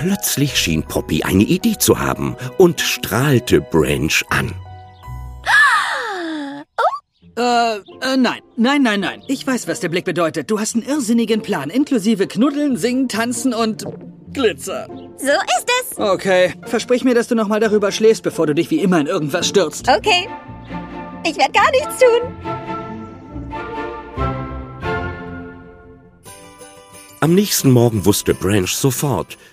Plötzlich schien Poppy eine Idee zu haben und strahlte Branch an. Nein. Ich weiß, was der Blick bedeutet. Du hast einen irrsinnigen Plan, inklusive Knuddeln, Singen, Tanzen und Glitzer. So ist es. Okay, versprich mir, dass du nochmal darüber schläfst, bevor du dich wie immer in irgendwas stürzt. Okay. Ich werde gar nichts tun. Am nächsten Morgen wusste Branch sofort,